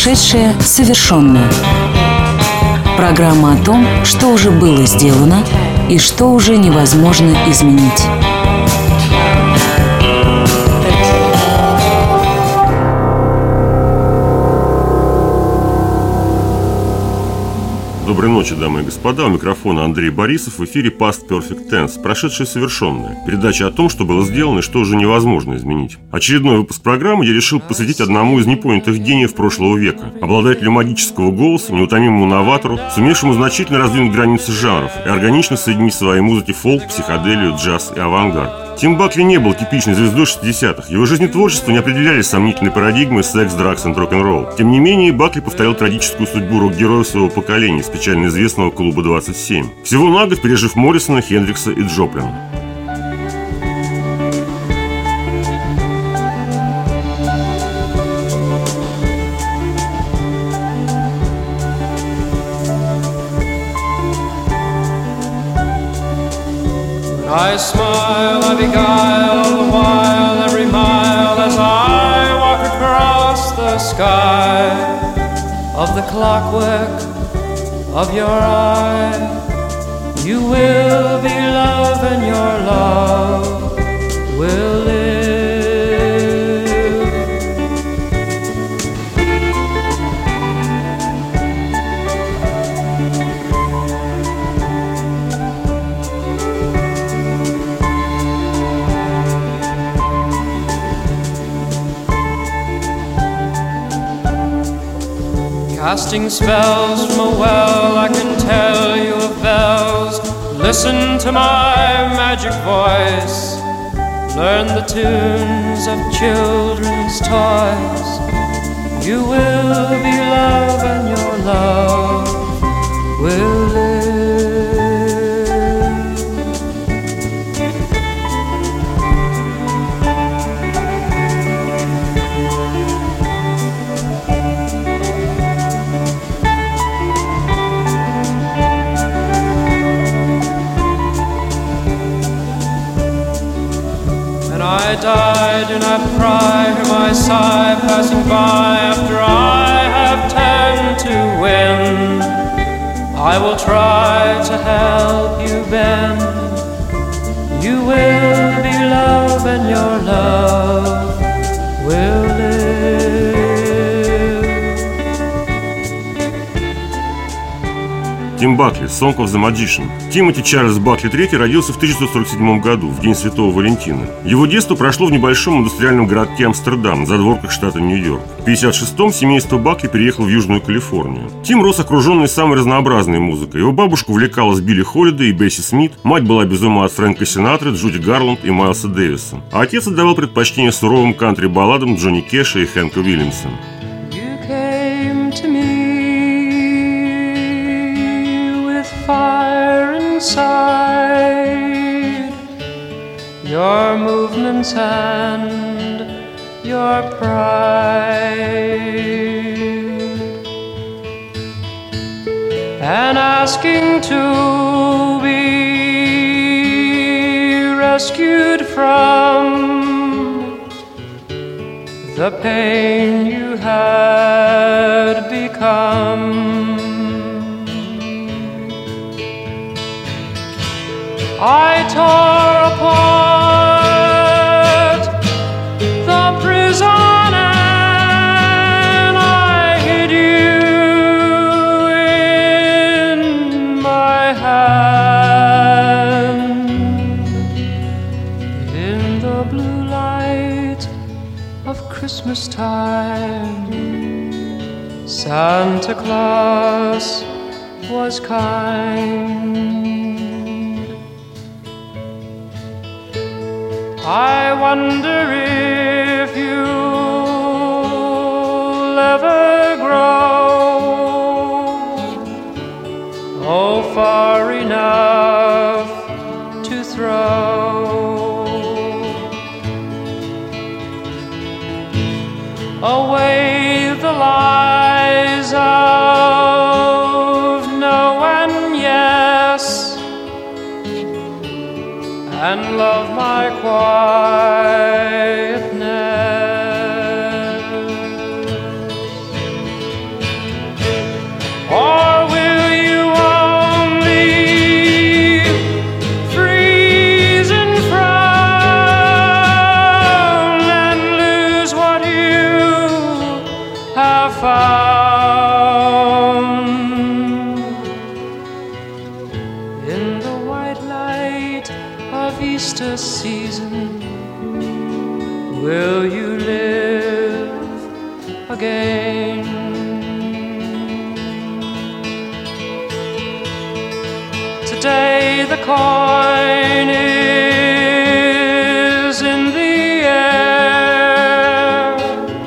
Прошедшее совершенное. Программа о том, что уже было сделано и что уже невозможно изменить. Доброй ночи, дамы и господа. У микрофона Андрей Борисов. В эфире Past Perfect Tense. Прошедшее совершенное. Передача о том, что было сделано и что уже невозможно изменить. Очередной выпуск программы я решил посвятить одному из непонятых гениев прошлого века. Обладателю магического голоса, неутомимому новатору, сумевшему значительно раздвинуть границы жанров и органично соединить в своей музыке фолк, психоделию, джаз и авангард. Тим Бакли не был типичной звездой 60-х. Его жизнетворчество не определялись сомнительной парадигмой секс, драгс и рок-н-ролл. Тем не менее, Бакли повторил трагическую судьбу рок-героя своего поколения с печально известного клуба 27. Всего на год пережив Моррисона, Хендрикса и Джоплина. I smile, I beguile the while every mile as I walk across the sky of the clockwork of your eye. You will be love and your love will live. Casting spells from a well, I can tell you of bells. Listen to my magic voice. Learn the tunes of children's toys. You will be love and your love will live. I die, do not cry, hear my sigh passing by after I have turned to win. I will try to help you bend. You will be love and your love will live. Тим Бакли, Song of the Magician. Тимоти Чарльз Бакли III родился в 1947 году, в день Святого Валентина. Его детство прошло в небольшом индустриальном городке Амстердам, на задворках штата Нью-Йорк. В 1956-м семейство Бакли переехало в Южную Калифорнию. Тим рос окруженный самой разнообразной музыкой. Его бабушка увлекалась Билли Холлидей и Бесси Смит, мать была без ума от Фрэнка Синатры, Джуди Гарланд и Майлса Дэвиса. А отец отдавал предпочтение суровым кантри-балладам Джонни Кэша и Хэнка Уильямса. Fire inside your movements and your pride, and asking to be rescued from the pain you had become. I tore apart the prison and I hid you in my hand. In the blue light of Christmas time, Santa Claus was kind. I wonder if you'll ever grow, oh, far enough to throw away the lies of no and yes, and love my quietness. Christmas season will you live again? Today the coin is in the air,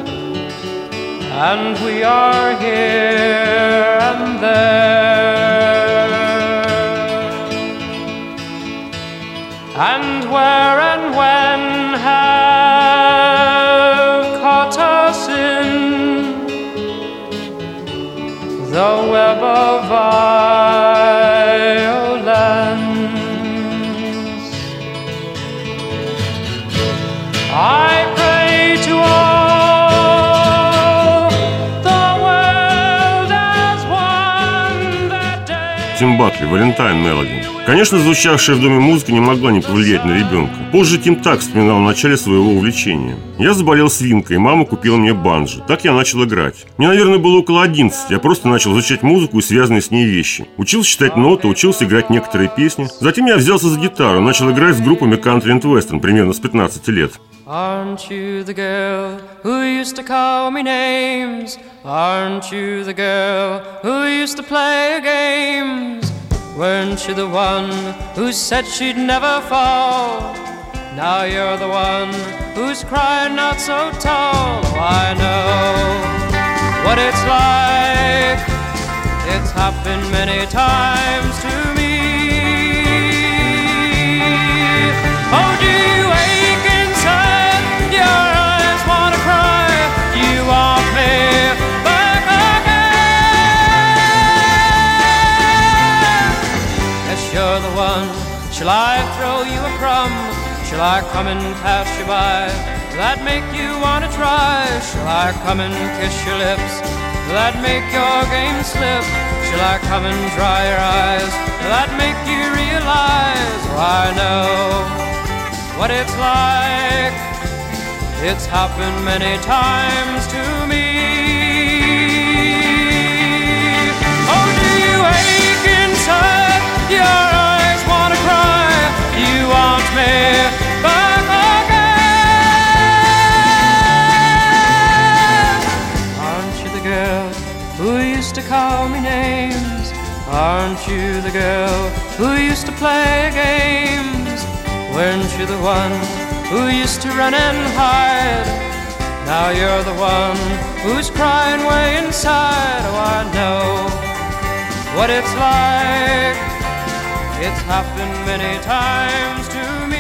and we are here and there, and where and when have caught us in the web of violence. I pray to all the world as one that day. Тим Бакли, Valentine Melody. Конечно, звучавшая в доме музыка не могла не повлиять на ребенка. Позже Тим так вспоминал в начале своего увлечения. Я заболел свинкой, и мама купила мне банджо. Так я начал играть. Мне, наверное, было около 11. Я просто начал изучать музыку и связанные с ней вещи. Учился читать ноты, учился играть некоторые песни. Затем я взялся за гитару, начал играть с группами country and western примерно с 15 лет. Aren't you the girl who used to call me names? Aren't you the girl who used to play games? Weren't you the one who said she'd never fall? Now you're the one who's crying not so tall. Oh, I know what it's like. It's happened many times to me. Oh, do you ache inside? Your eyes want to cry. You want me back again. Yes, you're the one. Shall I throw you a crumb? Shall I come and pass you by? That make you want to try? Shall I come and kiss your lips? That make your game slip? Shall I come and dry your eyes? That make you realize? Oh, I know what it's like. It's happened many times to me. Oh, do you ache inside? Your eyes want to cry. You want me back again. Aren't you the girl who used to call me names? Aren't you the girl who used to play games? Weren't you the one who used to run and hide? Now you're the one who's crying way inside. Oh, I know what it's like. It's happened many times to me.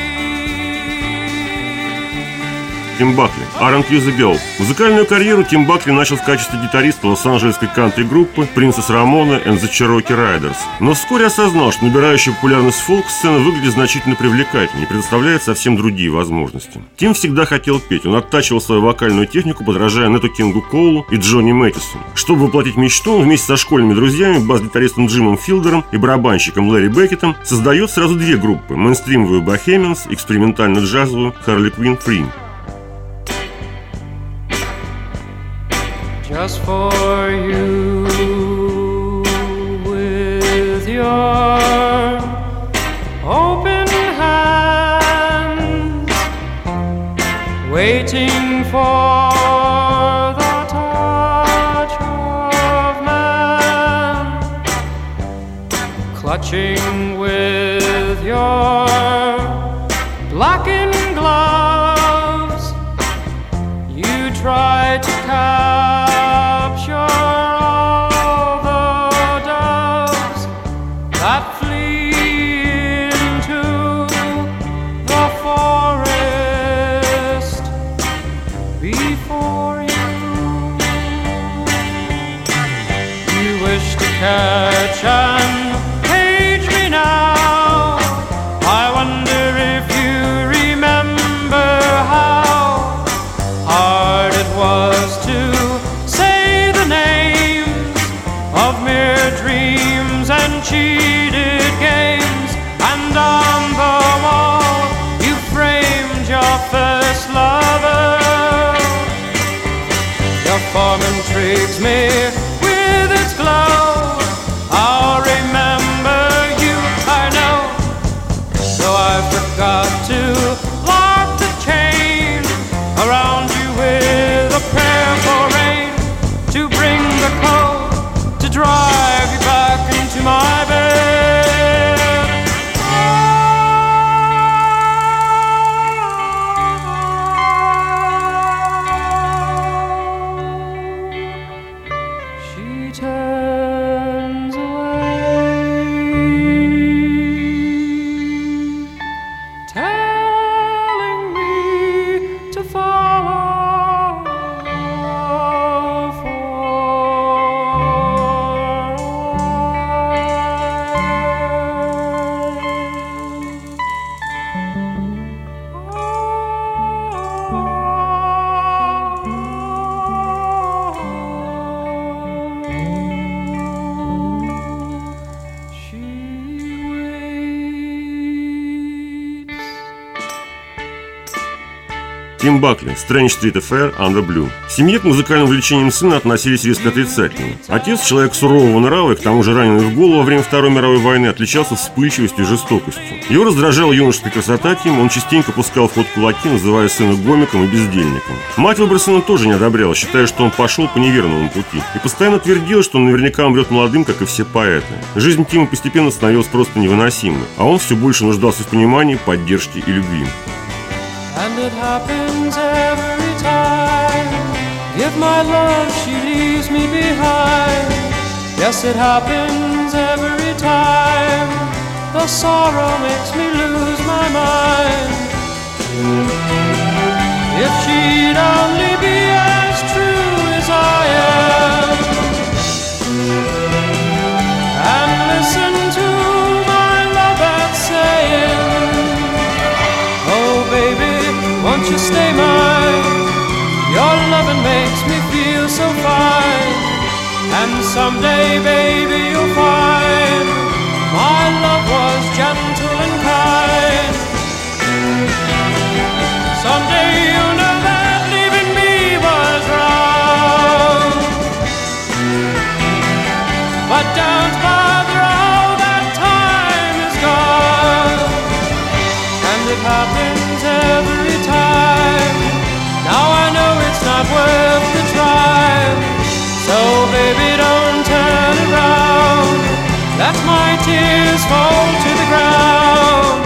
Тим Бакли, Aren't You the Girl. Музыкальную карьеру Тим Бакли начал в качестве гитариста лос-анджелесской кантри-группы Princess Ramona and the Cherokee Riders. Но вскоре осознал, что набирающая популярность фолк-сцена выглядит значительно привлекательнее и предоставляет совсем другие возможности. Тим всегда хотел петь, он оттачивал свою вокальную технику, подражая Нету Кингу Коулу и Джонни Мэттису. Чтобы воплотить мечту, он вместе со школьными друзьями, бас-гитаристом Джимом Филдером и барабанщиком Лэри Беккетом создает сразу две группы – мейнстримовую Bohemians и экспериментально-джазовую Harley Quinn Free. Just for you, with your open hands, waiting for the touch of man, clutching with your blackened gloves, you try to capture all the doves that flee into the forest before you. You wish to catch and cage me now. I wonder if you remember how hard it was to say the names of mere dreams and cheated games. And on the wall you framed your first lover. Your form intrigues me with its glow. I'll remember you, I know, though I forgot to Тим Бакли, Strange Street Affair, Under Blue. В семье к музыкальным увлечениям сына относились резко отрицательно. Отец, человек сурового нрава и к тому же раненый в голову во время Второй мировой войны, отличался вспыльчивостью и жестокостью. Его раздражала юношеская красота Тима, он частенько пускал в ход кулаки, называя сына гомиком и бездельником. Мать выбор сына тоже не одобряла, считая, что он пошел по неверному пути, и постоянно твердила, что он наверняка умрет молодым, как и все поэты. Жизнь Тима постепенно становилась просто невыносимой, а он все больше нуждался в понимании, поддержке и любви. And it happens every time. Give my love, she leaves me behind. Yes, it happens every time. The sorrow makes me lose my mind. If she'd only be as true as I am, and listen to my love that's saying, oh baby, won't you stay mine? Your loving makes me feel so fine. And someday, baby, you'll find my love was gentle and kind. Someday you'll know that leaving me was wrong. But don't bother, all that time is gone. And it happens every time. Now I know it's not worth the trial. So baby, don't turn around. Let my tears fall to the ground.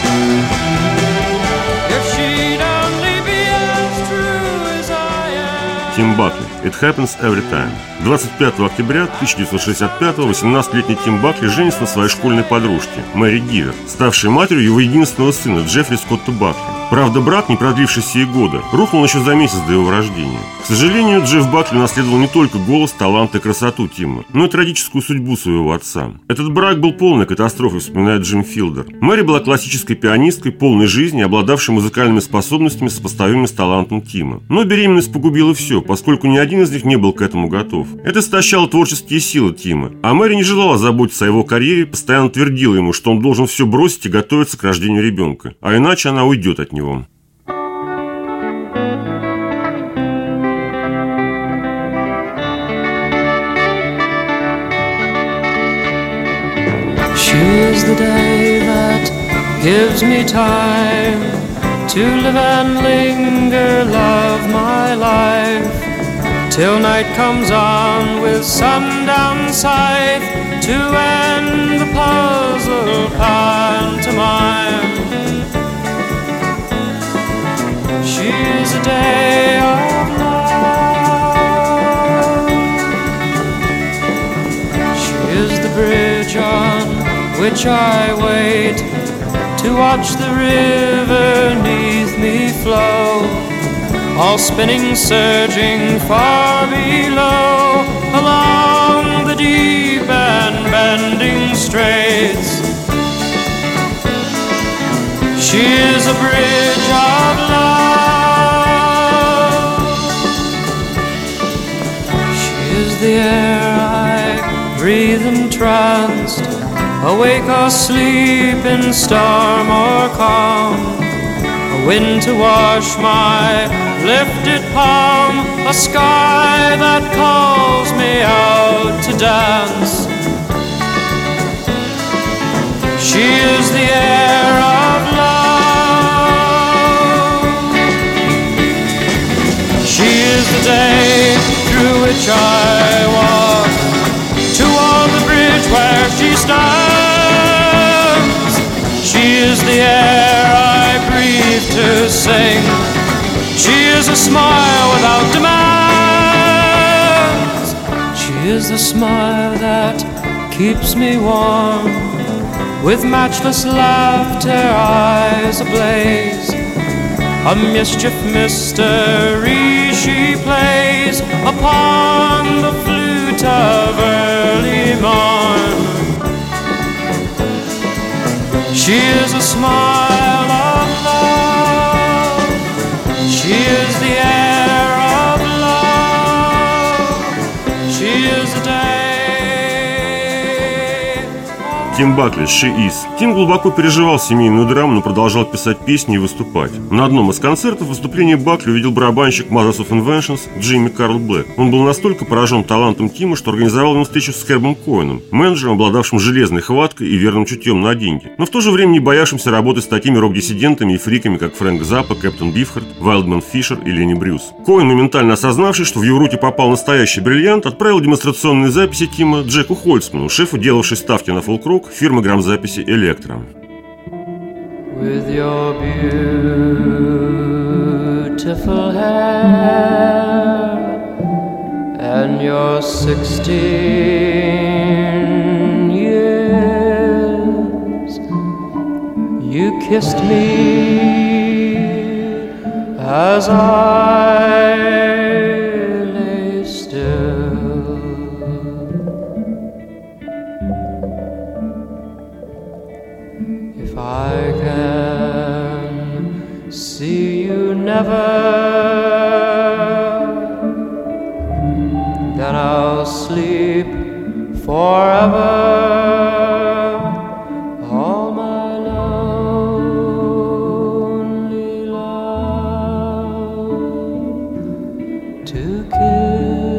If she'd only be as true as I am. Тим Бакли. It happens every time. 25 октября 1965-го 18-летний Тим Бакли женится на своей школьной подружке Мэри Гивер, ставшей матерью его единственного сына Джеффри Скотта Бакли. Правда, брак, не продлившийся и года, рухнул еще за месяц до его рождения. К сожалению, Джефф Бакли унаследовал не только голос, талант и красоту Тима, но и трагическую судьбу своего отца. Этот брак был полной катастрофой, вспоминает Джим Филдер. Мэри была классической пианисткой, полной жизни, обладавшей музыкальными способностями, сопоставимыми с талантом Тима. Но беременность погубила все, поскольку ни один из них не был к этому готов. Это истощало творческие силы Тима, а Мэри не желала заботиться о его карьере, постоянно твердила ему, что он должен все бросить и готовиться к рождению ребенка, а иначе она уйдет от него. She's the day that gives me time to live and linger, love my life, till night comes on with sundown scythe to end the puzzle pantomime. She's a day of love. She is the bridge on which I wait to watch the river neath me flow, all spinning, surging far below, along the deep and bending straits. She is a bridge of love. She is the air I breathe entranced, awake or asleep in storm or calm, a wind to wash my lifted palm, a sky that calls me out to dance. She is the air of love. She is the day through which I walk toward the bridge where she stands. She is the air I breathe to sing. She is a smile without demands. She is the smile that keeps me warm, with matchless laughter, eyes ablaze. A mischief mystery she plays upon the flute of early morn. She is a smile of love. She is the air of love. She is a day. Тим Бакли, «She Is». Тим глубоко переживал семейную драму, но продолжал писать песни и выступать. На одном из концертов выступление Бакли увидел барабанщик Mothers of Inventions Джимми Карл Блэк. Он был настолько поражен талантом Тима, что организовал ему встречу с Хербом Коэном, менеджером, обладавшим железной хваткой и верным чутьем на деньги, но в то же время не боявшимся работать с такими рок-диссидентами и фриками, как Фрэнк Заппа, Кэптон Бифхард, Вайлдман Фишер и Ленни Брюс. Коэн, моментально осознавший, что в его руки попал настоящий бриллиант, отправил демонстрационные записи Тима Джеку Хольцману, шефу, делавшей ставки на фолк-рок фирмы грамзаписи «Электро». With your beautiful hair and your 16 years, you kissed me as I lay still. If I can see you never, then I'll sleep forever. All my lonely love to kiss.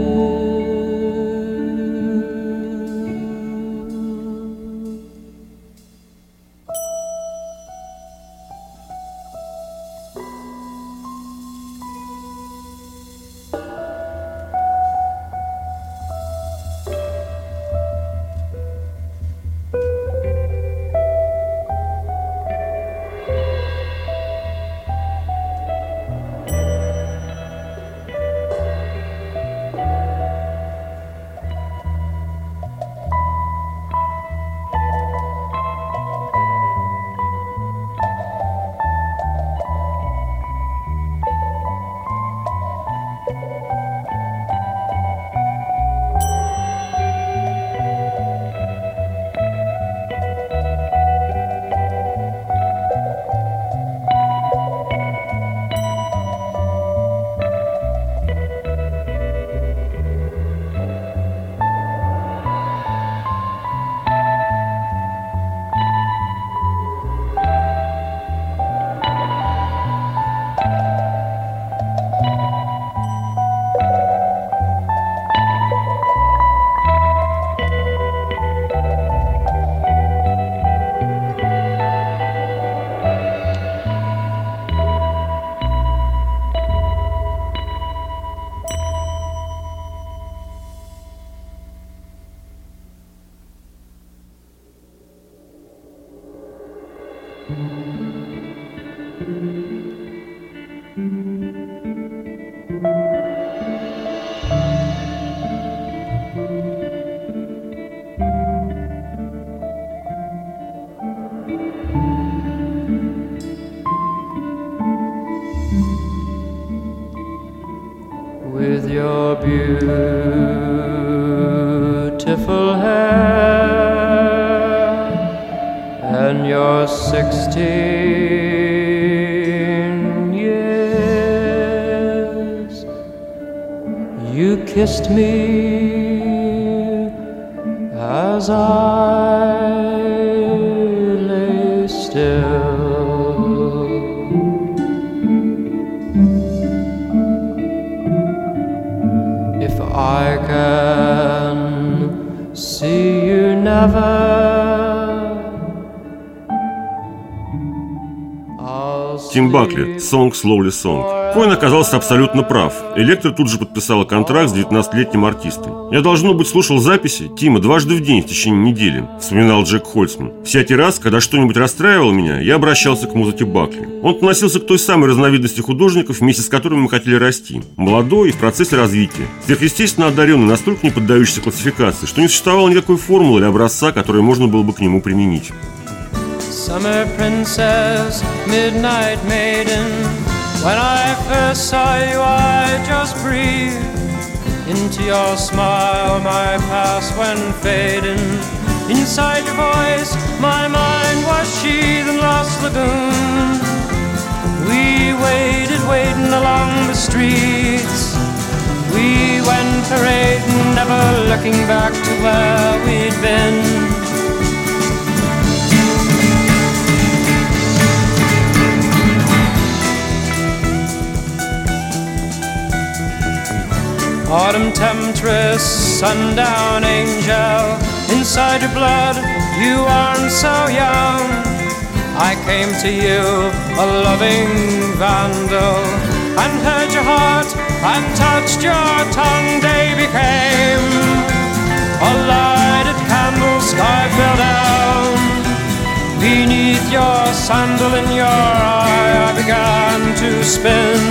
With your beautiful hair and your 16 years, you kissed me as I lay still. I can see you never. Тим Бакли, «Song Slowly Song». Коэн оказался абсолютно прав. «Электро» тут же подписала контракт с 19-летним артистом. «Я, должно быть, слушал записи Тима дважды в день в течение недели», — вспоминал Джек Хольцман. «Всякий раз, когда что-нибудь расстраивало меня, я обращался к музыке Бакли. Он относился к той самой разновидности художников, вместе с которыми мы хотели расти. Молодой и в процессе развития. Сверхъестественно одаренный, настолько не поддающийся классификации, что не существовало никакой формулы или образца, который можно было бы к нему применить». Summer princess, midnight maiden, when I first saw you I just breathed into your smile, my past went fading. Inside your voice, my mind was sheathed in Lost Lagoon. We waiting along the streets. We went parading, never looking back to where we'd been. autumn temptress, sundown angel. Inside your blood, you aren't so young. I came to you, a loving vandal, and heard your heart and touched your tongue. Day became a lighted candle, sky fell down. Beneath your sandal in your eye, I began to spin.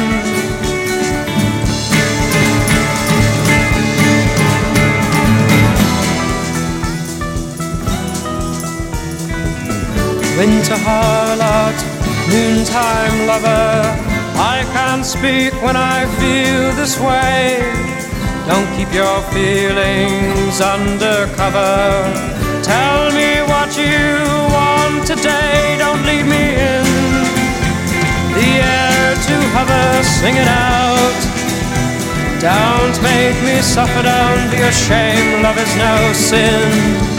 Winter harlot, noontime lover, I can't speak when I feel this way. Don't keep your feelings undercover. Tell me what you want today. Don't lead me in the air to hover. Sing it out. Don't make me suffer. Don't be ashamed. Love is no sin.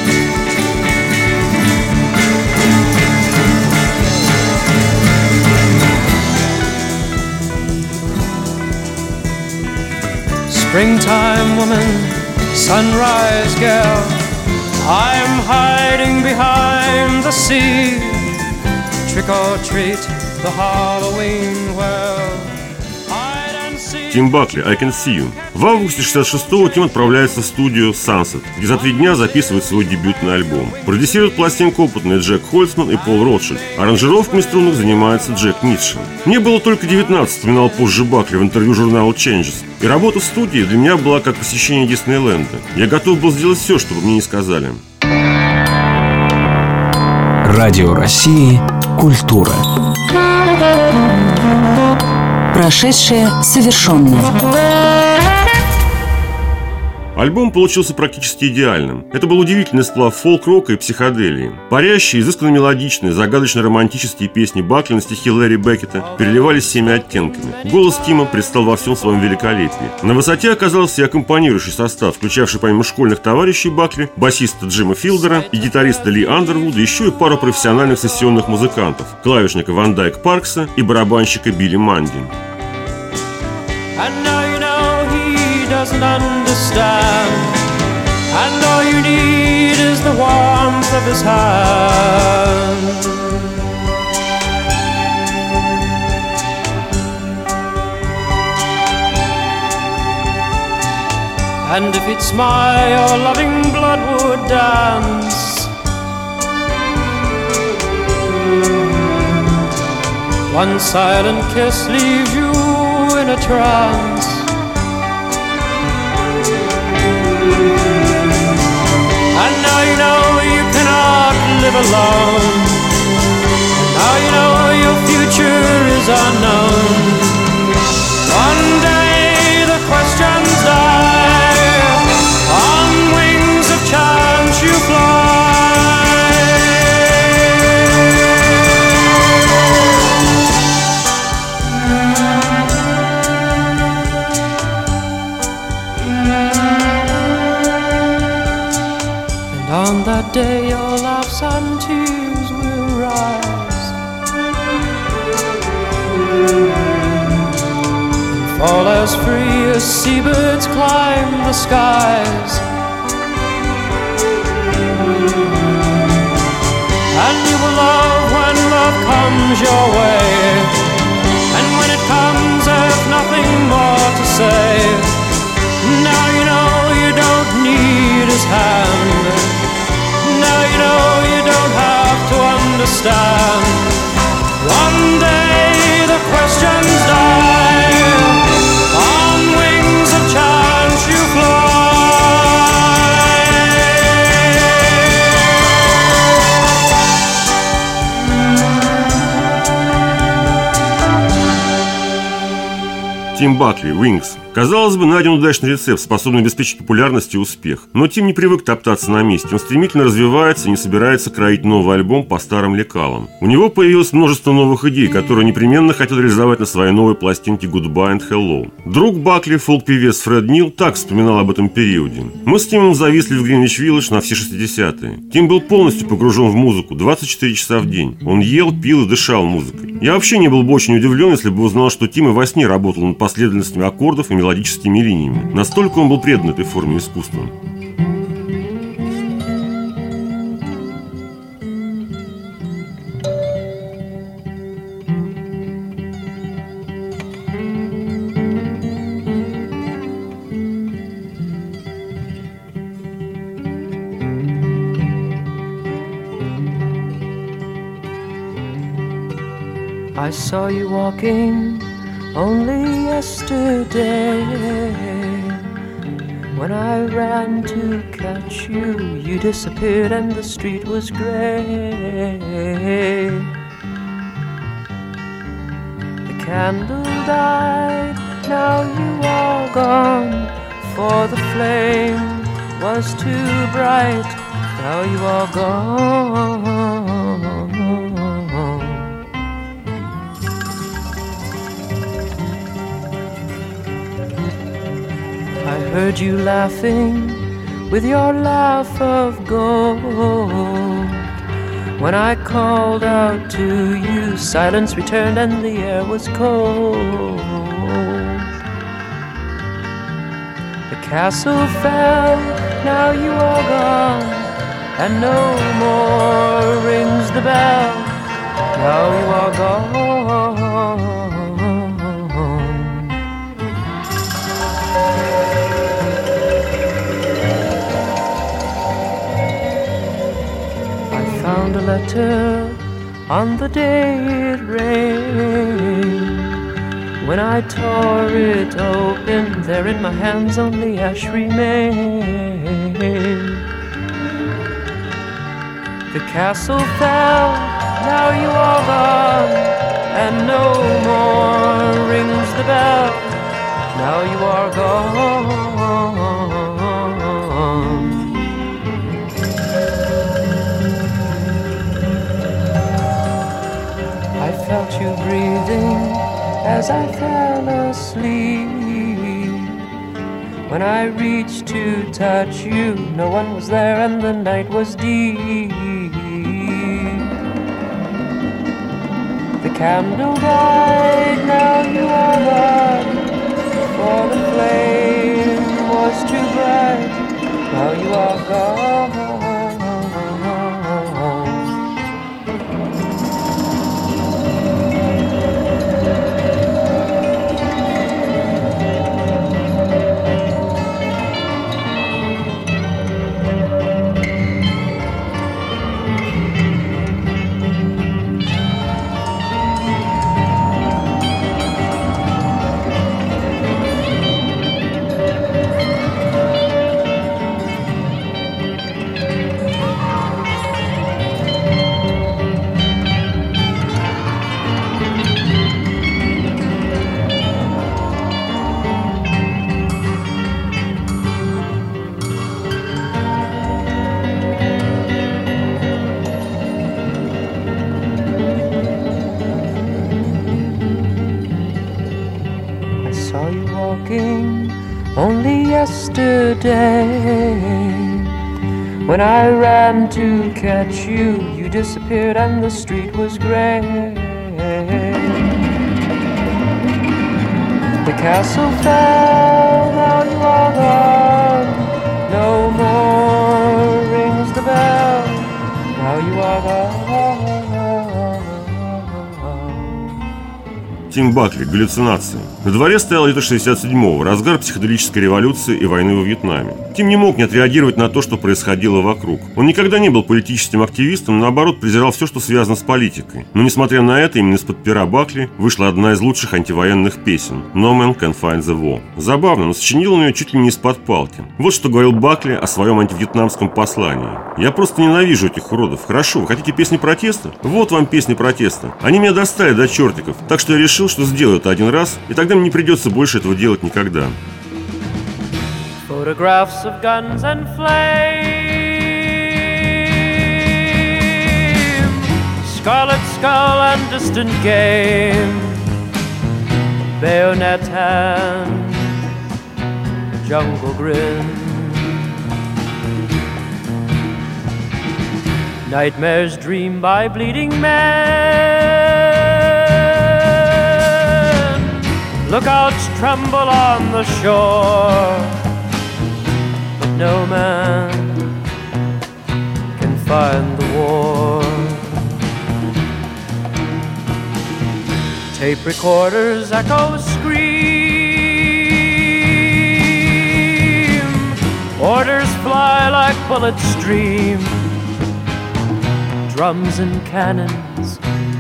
Springtime woman, sunrise girl, I'm hiding behind the sea. Trick or treat, the Halloween world. Тим Бакли, I Can See You. В августе 66-го Тим отправляется в студию Sunset, где за 3 дня записывает свой дебютный альбом. Продюсируют пластинку опытные Джек Хольцман и Пол Ротшильд. Аранжировками струнных занимается Джек Нитшен. Мне было только 19, вспоминал позже Бакли в интервью журналу Changes. И работа в студии для меня была как посещение Диснейленда. Я готов был сделать все, чтобы мне не сказали. Радио России «Культура». Прошедшее совершенно. Альбом получился практически идеальным. Это был удивительный сплав фолк-рока и психоделии. Парящие, изысканно мелодичные, загадочно-романтические песни Бакли на стихи Лэри Беккета переливались всеми оттенками. Голос Тима предстал во всем своем великолепии. На высоте оказался и аккомпанирующий состав, включавший помимо школьных товарищей Бакли, басиста Джима Филдера и гитариста Ли Андервуда, еще и пару профессиональных сессионных музыкантов, клавишника Ван Дайк Паркса и барабанщика Билли Манди. Doesn't understand, and all you need is the warmth of his hand. And if he'd smile, your loving blood would dance. One silent kiss leaves you in a trance. And now you know you cannot live alone. And now you know your future is unknown. One day the questions die. On wings of chance you fly. On that day your laughs and tears will rise and fall as free as seabirds climb the skies. And you will love when love comes your way, and when it comes there's nothing more to say. Now you know you don't need his hand. Now you know you don't have to understand. One day the questions die. On wings of chance you fly. Тим Бакли, Wings. Казалось бы, найден удачный рецепт, способный обеспечить популярность и успех. Но Тим не привык топтаться на месте. Он стремительно развивается и не собирается кроить новый альбом по старым лекалам. У него появилось множество новых идей, которые непременно хотел реализовать на своей новой пластинке Goodbye and Hello. Друг Бакли, фолк-певец Фред Нил, так вспоминал об этом периоде. Мы с Тимом зависли в Гринвич-Виллидж на все 60-е. Тим был полностью погружен в музыку 24 часа в день. Он ел, пил и дышал музыкой. Я вообще не был бы очень удивлен, если бы узнал, что Тим и во сне работал над последовательностями аккордов и мелодическими линиями. Настолько он был предан этой форме искусства. I saw you walking only yesterday. When I ran to catch you, you disappeared and the street was gray. The candle died, now you are gone, for the flame was too bright, now you are gone. I heard you laughing with your laugh of gold. When I called out to you, silence returned and the air was cold. The castle fell, now you are gone, and no more rings the bell, now you are gone. Found a letter on the day it rained. When I tore it open, there in my hands only ash remained. The castle fell, now you are gone, and no more rings the bell, now you are gone. I felt you breathing as I fell asleep. When I reached to touch you, no one was there and the night was deep. The candle died, now you are gone, for the flame was too bright, now you are gone. Only yesterday, when I ran to catch you, you disappeared and the street was gray. The castle fell, now you are gone, no more rings the bell, now you are gone. Тим Бакли, «Галлюцинации». На дворе стоял лето 67-го, разгар психоделической революции и войны во Вьетнаме. Тим не мог не отреагировать на то, что происходило вокруг. Он никогда не был политическим активистом, наоборот, презирал все, что связано с политикой. Но, несмотря на это, именно из-под пера Бакли вышла одна из лучших антивоенных песен «No Man Can Find the War». Забавно, но сочинил он ее чуть ли не из-под палки. Вот что говорил Бакли о своем антивьетнамском послании. «Я просто ненавижу этих уродов. Хорошо, вы хотите песни протеста? Вот вам песни протеста. Они меня достали до чертиков, так что я решил, что сделаю это один раз, и тогда мне не придется больше этого делать никогда». Photographs of guns and flame, scarlet skull and distant game, bayonet hand, jungle grin, nightmares dreamed by bleeding men, Lookouts tremble on the shore, but no man can find the war. Tape recorders echo scream, orders fly like bullets stream, drums and cannons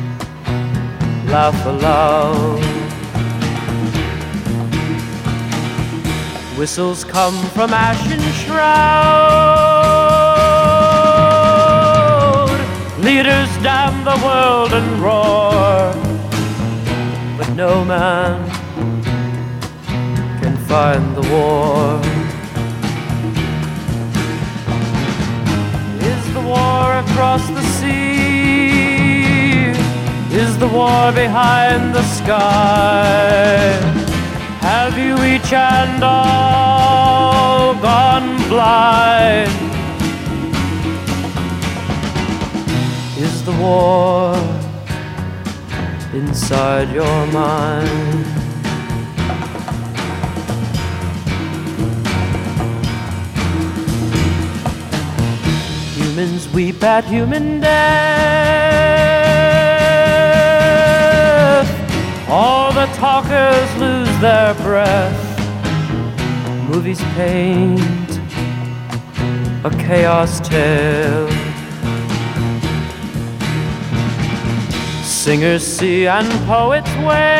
laugh aloud. Whistles come from ashen shroud. Leaders damn the world and roar, but no man can find the war. Is the war across the sea? Is the war behind the sky? Have you each and all gone blind? Is the war inside your mind? Humans weep at human death. All the talkers lose their breath. Movies paint a chaos tale. Singers see and poets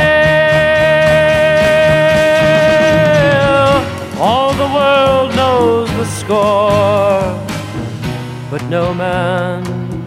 wail. All the world knows the score, but no man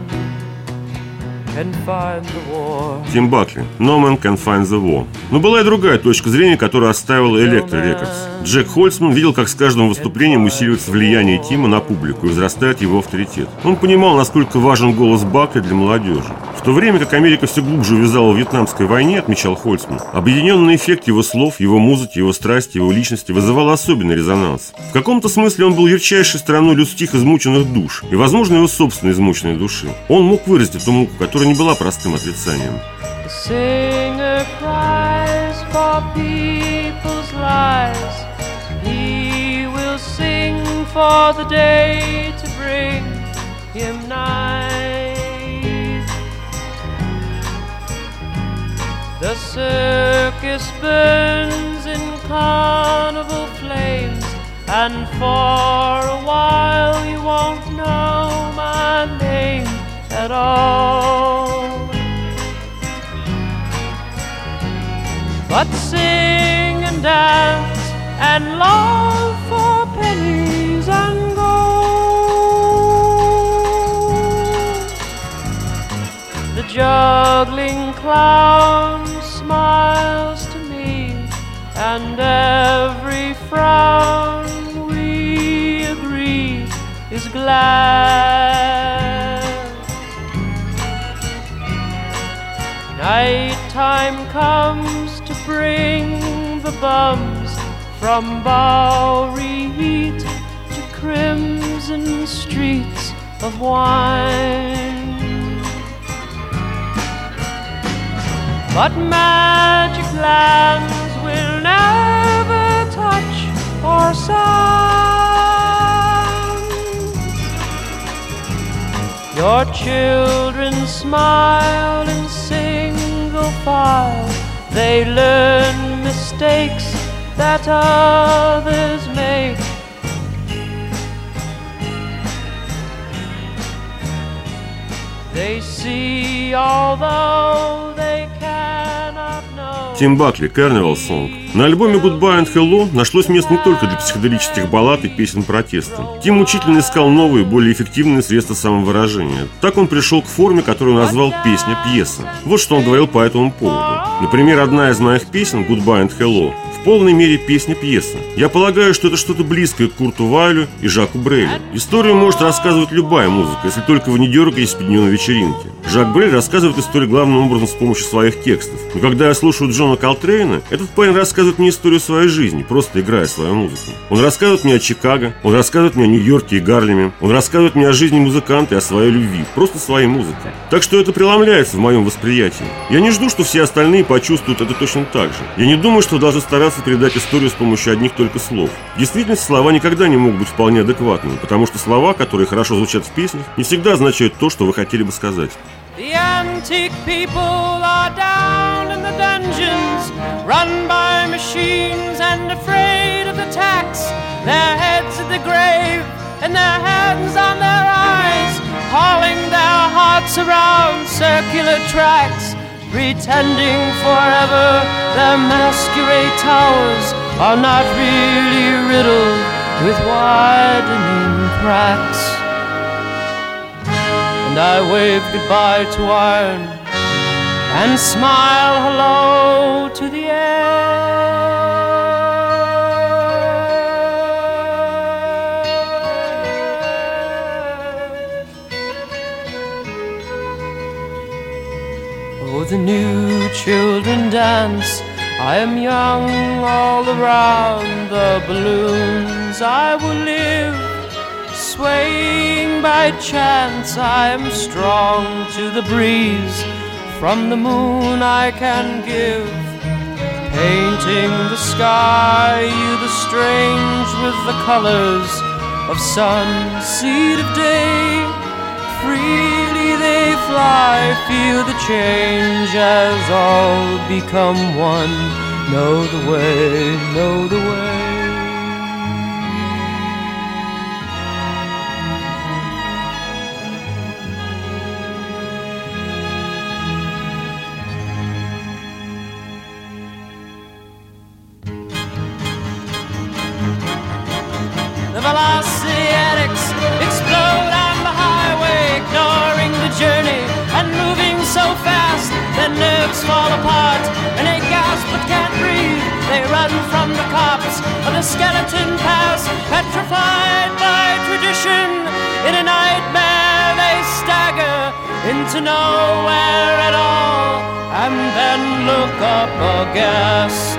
can find the war. Тим Бакли, No Man Can Find the War. Но была и другая точка зрения, которую оставила Elektra Records. Джек Хольцман видел, как с каждым выступлением усиливается влияние Тима на публику и возрастает его авторитет. Он понимал, насколько важен голос Бакли для молодежи. В то время как Америка все глубже увязала в Вьетнамской войне, отмечал Хольцман, объединенный эффект его слов, его музыки, его страсти, его личности вызывал особенный резонанс. В каком-то смысле он был ярчайшей стороной людских измученных душ и, возможно, его собственной измученной души. Он мог выразить эту муку, которая не была простым отрицанием. Singer cries for people's lives. He will sing for the day to bring him nigh. The circus burns in carnival flames, and for a while you won't know my name at all. But sing and dance and love for pennies and gold. The juggling clown smiles to me, and every frown we agree is glad. Nighttime comes to bring the bums from Bowery heat to crimson streets of wine. But magic lands will never touch or sound. Your children smile in single file. They learn mistakes that others make. They see although they cannot know. Тим Бакли, Carnival Song. На альбоме Goodbye and Hello нашлось место не только для психоделических баллад и песен протеста. Тим мучительно искал новые, более эффективные средства самовыражения. Так он пришел к форме, которую назвал «песня-пьеса». Вот что он говорил по этому поводу. Например, одна из моих песен, Goodbye and Hello, в полной мере песня-пьеса. Я полагаю, что это что-то близкое к Курту Вайлю и Жаку Брелю. Историю может рассказывать любая музыка, если только вы не дергаетесь по дню на вечеринке. Жак Брель рассказывает историю главным образом с помощью своих текстов. Но когда я слушаю Джона Колтрейна, этот парень рассказывает мне историю своей жизни, просто играя свою музыку. Он рассказывает мне о Чикаго, он рассказывает мне о Нью-Йорке и Гарлеме, он рассказывает мне о жизни музыканта и о своей любви, просто своей музыкой. Так что это преломляется в моем восприятии. Я не жду, что все остальные почувствуют это точно так же. Я не думаю, что должны стараться передать историю с помощью одних только слов. В действительности слова никогда не могут быть вполне адекватными, потому что слова, которые хорошо звучат в песнях, не всегда означают то, что вы хотели бы сказать. The antique people are down in the dungeons, run by machines and afraid of the tax. Their heads in the grave and their hands on their eyes, hauling their hearts around circular tracks, pretending forever their masquerade towers are not really riddled with widening cracks. And I wave goodbye to iron and smile hello to the air. Oh, the new children dance. I am young all around the balloons. I will live swaying by chance. I am strong to the breeze. From the moon I can give, painting the sky, you the strange with the colors of sun, seed of day. Freely they fly, feel the change as all become one. Know the way, know the way. The velocietics explode on the highway, ignoring the journey and moving so fast their nerves fall apart and they gasp but can't breathe. They run from the cops of the skeleton pass, petrified by tradition. In a nightmare they stagger into nowhere at all and then look up aghast.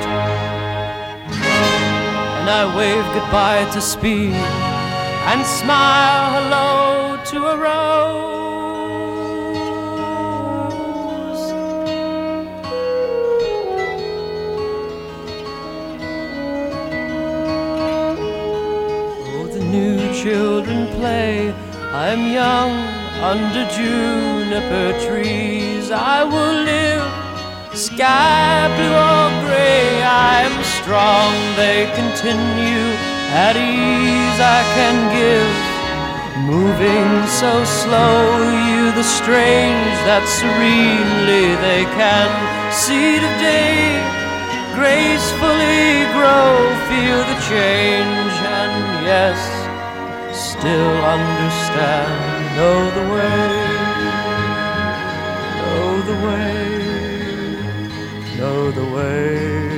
And I wave goodbye to speed and smile hello to a rose. Oh, the new children play. I am young under juniper trees. I will live sky blue or gray. I am strong, they continue. At ease I can give, moving so slow, you the strange that serenely they can. Seed of day, gracefully grow, feel the change and yes, still understand. Know the way, know the way, know the way.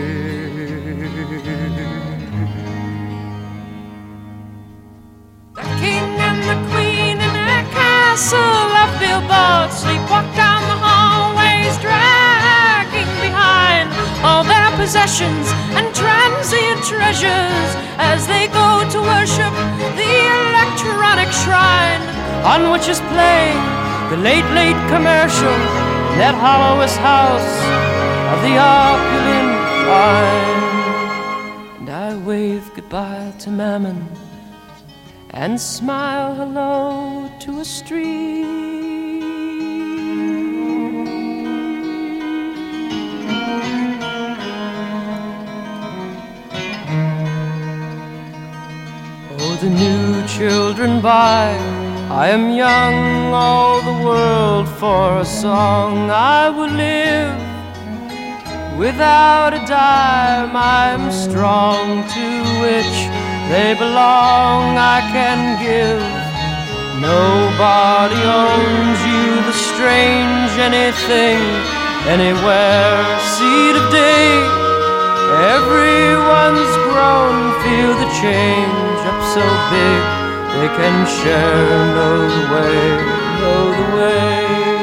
The king and the queen in their castle of billboards sleepwalk down the hallways, dragging behind all their possessions and transient treasures as they go to worship the electronic shrine on which is playing the late, late commercial, that hollowest house of the opulent vine. And I wave goodbye to Mammon and smile hello to a street. Oh, the new children by. I am young, all the world for a song. I will live without a dime. I am strong to which they belong. I can give. Nobody owns you, the strange anything, anywhere. Seed of day, Everyone's grown, feel the change up so big they can share, know the way, know the way.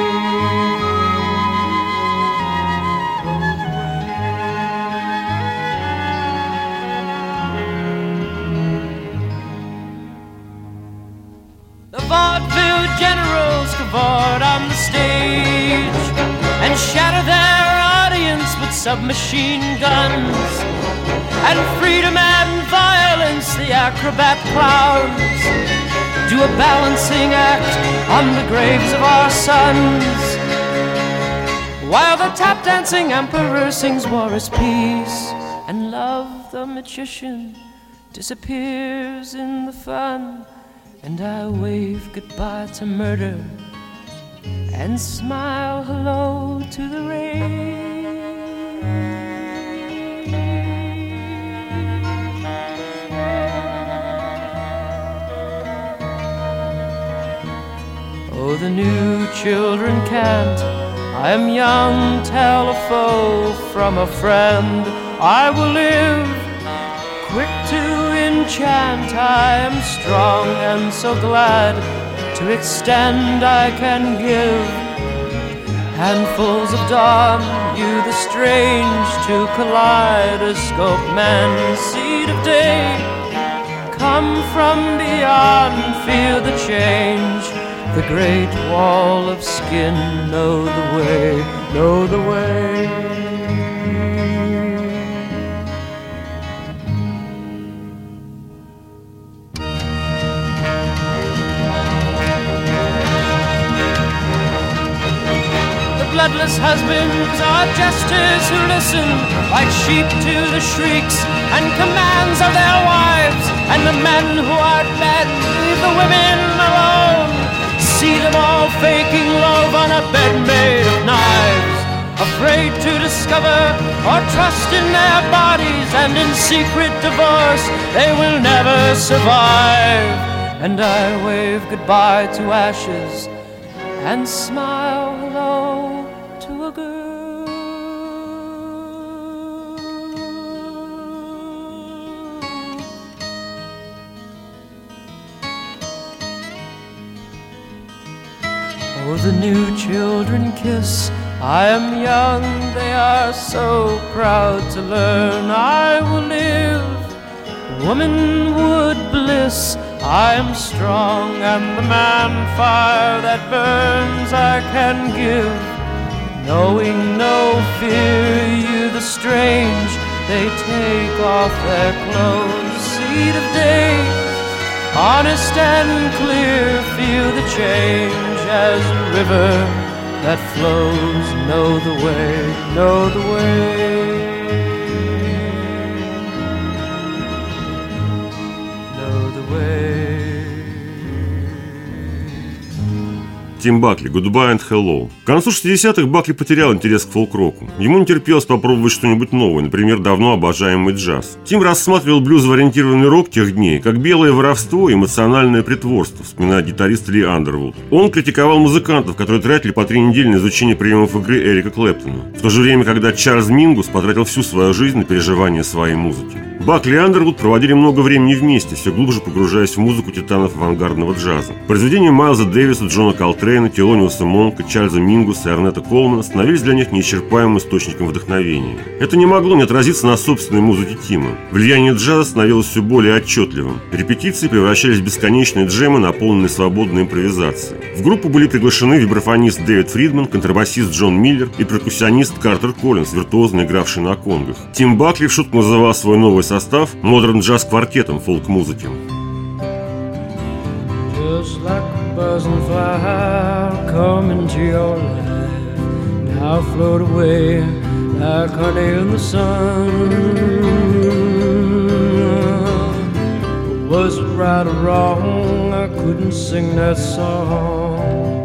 The vaudeville generals cavort on the stage and shatter their audience with submachine guns. And freedom and violence, the acrobat clowns do a balancing act on the graves of our sons, while the tap dancing emperor sings war is peace, and love the magician disappears in the fun. And I wave goodbye to murder and smile hello to the rain. Oh, the new children can't, I am young, tell a foe from a friend. I will live, quick to enchant, I am strong and so glad to extend I can give. Handfuls of dawn, you the strange to kaleidoscope man, seed of day, come from beyond, feel the change, the great wall of skin, know the way, know the way. Bloodless husbands are jesters who listen like sheep to the shrieks and commands of their wives, and the men who are dead leave the women alone. See them all faking love on a bed made of knives, afraid to discover or trust in their bodies, and in secret divorce they will never survive. And I wave goodbye to ashes and smile hello to a girl. Oh, the new children kiss, I am young, they are so proud to learn. I will live, womanhood bliss, I am strong, and the man fire that burns I can give. Knowing no fear, you the strange, they take off their clothes. Seed of day, honest and clear, feel the change as a river that flows. Know the way, know the way. Тим Бакли, Goodbye and Hello. К концу 60-х Бакли потерял интерес к фолк-року. Ему не терпелось попробовать что-нибудь новое, например, давно обожаемый джаз. Тим рассматривал блюзово-ориентированный рок тех дней как белое воровство и эмоциональное притворство, вспоминает гитарист Ли Андервуд. Он критиковал музыкантов, которые тратили по 3 недели на изучение приемов игры Эрика Клэптона, в то же время, когда Чарльз Мингус потратил всю свою жизнь на переживание своей музыки. Бакли и Андервуд проводили много времени вместе, все глубже погружаясь в музыку титанов авангардного джаза. Произведения Майлза Дэвиса, Джона Колтрейна, Телониуса Монка, Чарльза Мингуса и Орнета Колмана становились для них неисчерпаемым источником вдохновения. Это не могло не отразиться на собственной музыке Тима. Влияние джаза становилось все более отчетливым. Репетиции превращались в бесконечные джемы, наполненные свободной импровизацией. В группу были приглашены вибрафонист Дэвид Фридман, контрабасист Джон Миллер и перкуссионист Картер Коллинз, виртуозно игравший на конгах. Тим Бакли в шутку называл свой новый состав модерн-джаз-квартетом фолк-музыки. Buzz and fly, come into your life. Now float away like honey in the sun. Was it right or wrong? I couldn't sing that song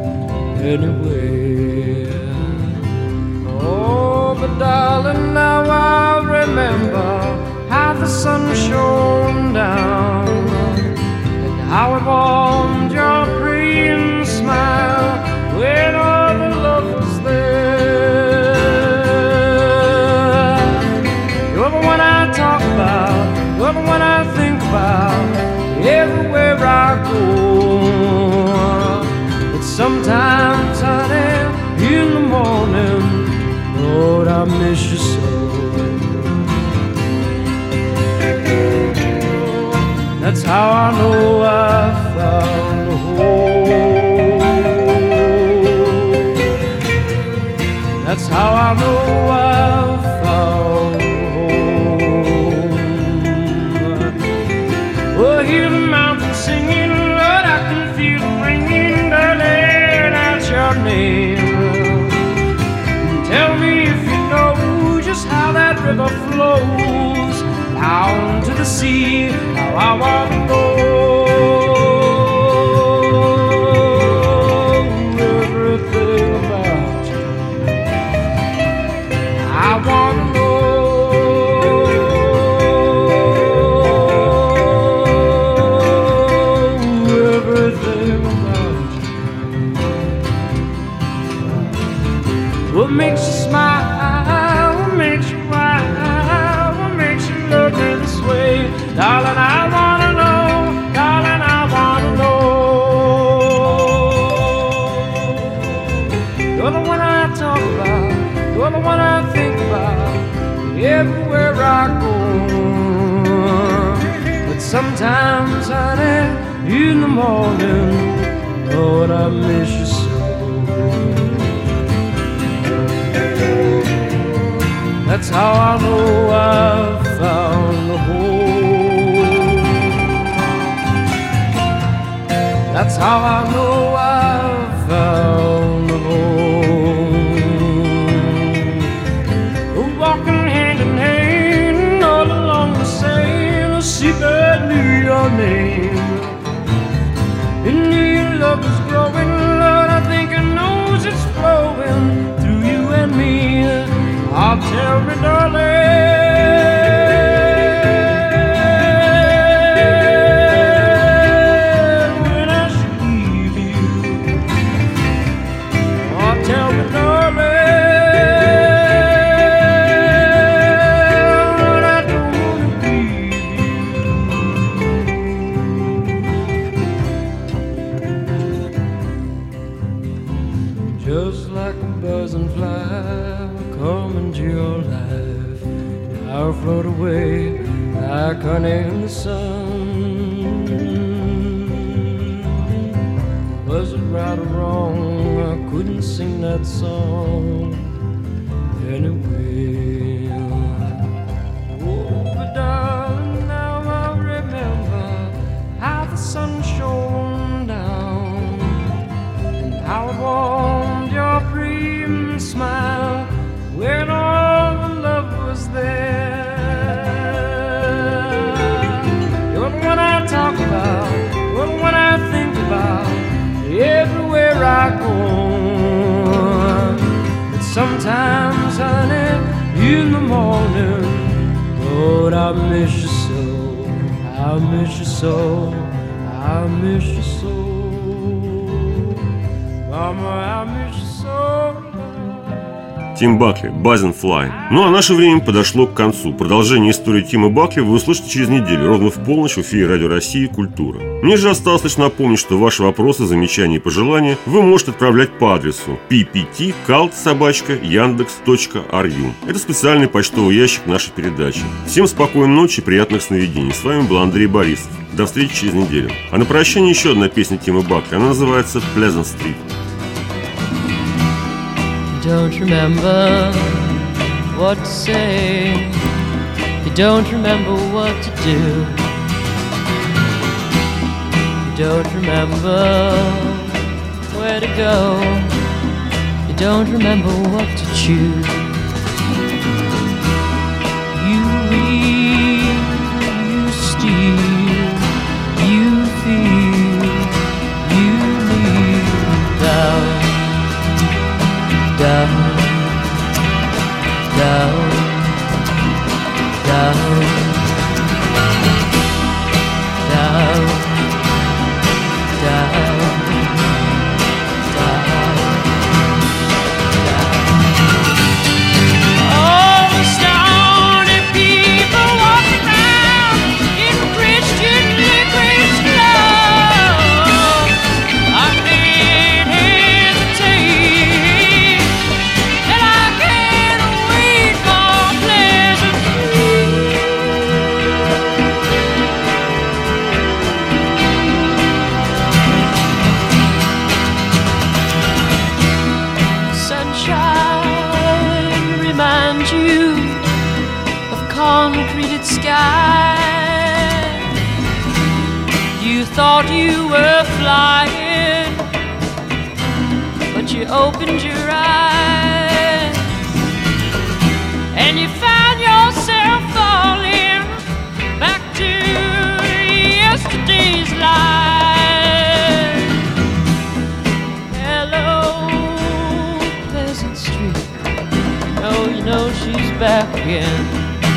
anyway. Oh, but darling, now I'll remember how the sun shone down and how it warmed your pretty smile when all the love was there. You're the one sometimes, honey, in the morning, Lord, I miss you so. That's how I know I found a home. That's how I know I found a home. Oh, hear the mountains singing, Lord, I can feel them ringing, darling, out your name. Tell me if you know just how that river flows down to the sea, how I want to know everything about you. I want to know everything about you. What makes you smile? What makes you cry? Look at this way, darling, I wanna know, darling, I wanna know. You're the one I talk about, you're the one I think about, everywhere I go. But sometimes, honey, in the morning, Lord, I miss you so. That's how I know I've found a home. That's how I know I've found a home. Walking hand in hand all along the Seine, seabird knew your name. And your love is growing, Lord, I think I know it's flowing through you and me. Oh, tell me, darling, when I should leave you. Oh, tell me, darling, when I don't want to leave you. Just like a buzzing fly come into your life, I'll float away like honey in the sun. Was it right or wrong? I couldn't sing that song anyway. Oh, but darling, now I remember how the sun shone down and how it warmed your pretty smile when all the love was there. You're the one I talk about, you're the one I think about, everywhere I go. But sometimes, honey, in the morning, Lord, I miss you so, I miss you so, I miss you so. Mama, I miss you so. Тим Бакли, Buzzin' Fly. Ну а наше время подошло к концу. Продолжение истории Тима Бакли вы услышите через неделю, ровно в полночь в эфире Радио России «Культура». Мне же осталось лишь напомнить, что ваши вопросы, замечания и пожелания вы можете отправлять по адресу ppt@yandex.ru. Это специальный почтовый ящик нашей передачи. Всем спокойной ночи и приятных сновидений. С вами был Андрей Борисов. До встречи через неделю. А на прощание еще одна песня Тима Бакли. Она называется «Pleasant Street». Don't remember what to say. You don't remember what to do. You don't remember where to go. You don't remember what to choose. You read, you steal, you feel, you leave down. Down, down, down, down, down, down, down. All the stony people walk around in Christian licorice gloves. I need him. thought you were flying, but you opened your eyes and you found yourself falling back to yesterday's life. Hello, Pleasant Street. You know she's back again.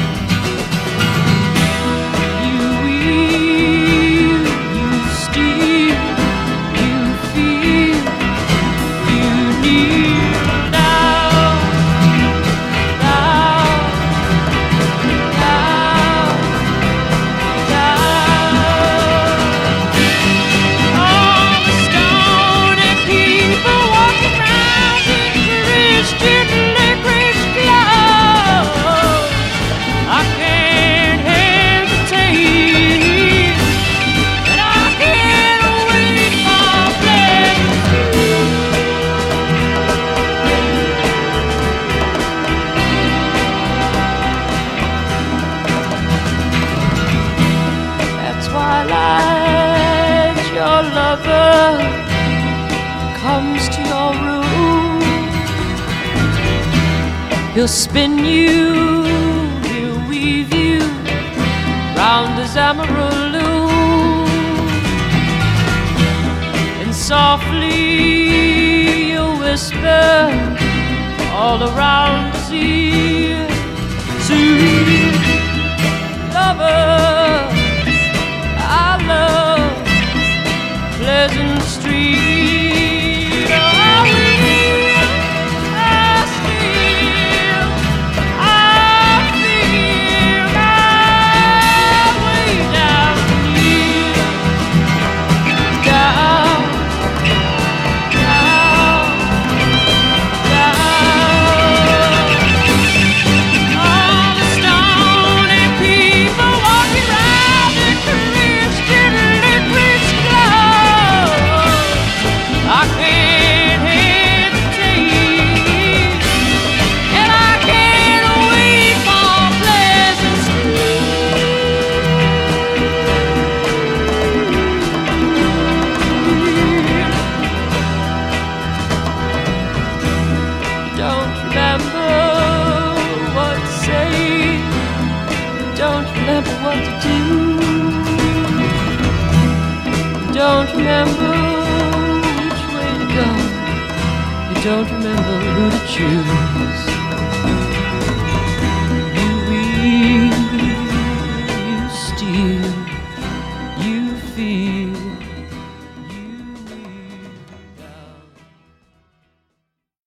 He'll spin you, he'll weave you round his Amarillo, and softly you'll whisper all around his ear, sweet lover, I love Pleasant Street. Don't remember which way to go. You don't remember who to choose.